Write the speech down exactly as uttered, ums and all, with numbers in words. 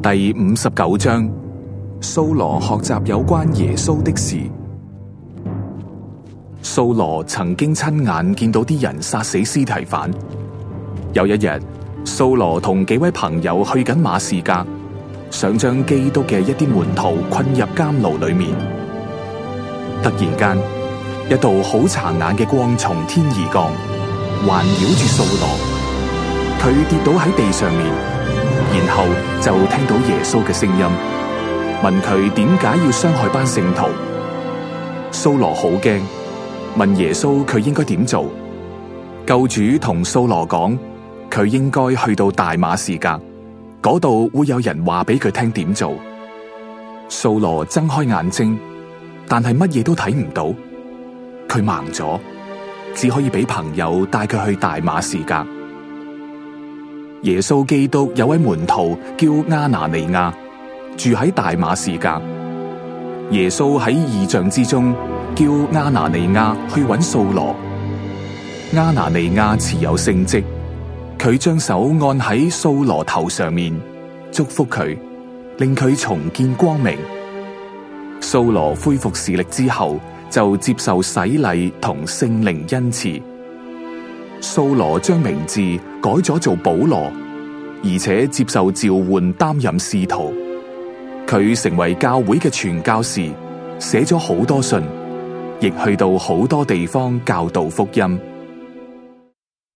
第五十九章，掃羅學習有關耶穌的事。掃羅曾經親眼見到啲人殺死司提反。有一日，掃羅同幾位朋友去緊馬士革，想將基督嘅一啲門徒困入監牢裏面。突然間，一道好殘眼嘅光從天而降，環繞住掃羅。佢跌倒喺地上面，然後就聽到耶穌嘅聲音，問佢點解要傷害班聖徒。掃羅好驚，問耶穌佢應該點做。救主同掃羅講，佢應該去到大馬士革，嗰度會有人話俾佢聽點做。掃羅睜開眼睛，但係乜嘢都睇唔到，佢盲咗，只可以俾朋友帶佢去大馬士革。耶穌基督有位門徒叫亞拿尼亞，住喺大馬士革。耶穌喺異象之中叫亞拿尼亞去揾掃羅。亞拿尼亞持有聖職，佢將手按喺掃羅頭上面，祝福佢，令佢重見光明。掃羅恢復視力之後，就接受洗禮同聖靈恩賜。掃羅將名字改咗做保羅，而且接受召喚擔任使徒。佢成為教會嘅傳教士，寫咗好多信，亦去到好多地方教導福音。